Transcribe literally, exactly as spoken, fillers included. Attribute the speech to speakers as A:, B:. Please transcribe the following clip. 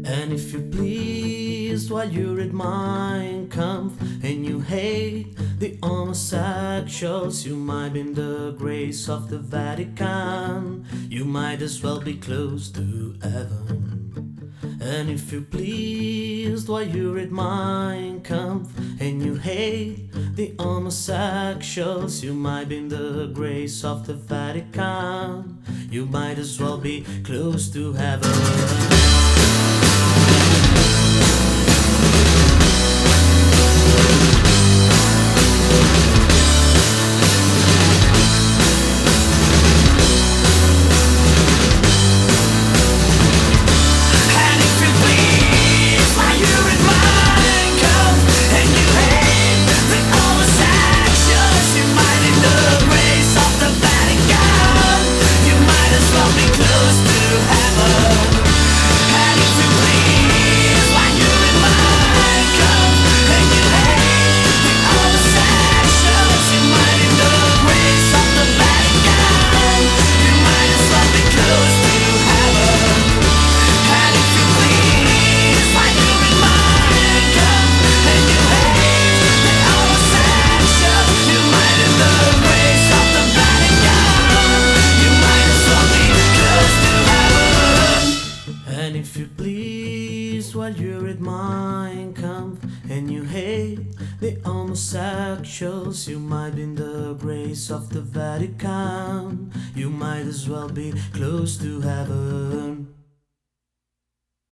A: And if you please, while you read Mein Kampf and you hate the homosexuals, you might be in the grace of the Vatican. You might as well be close to heaven. And if you please, while you read Mein Kampf and you hate the homosexuals, you might be in the grace of the Vatican. You might as well be close to heaven. And if you please, while you read Mein Kampf and you hate the homosexuals, you might be in the grace of the Vatican. You might as well be close to heaven.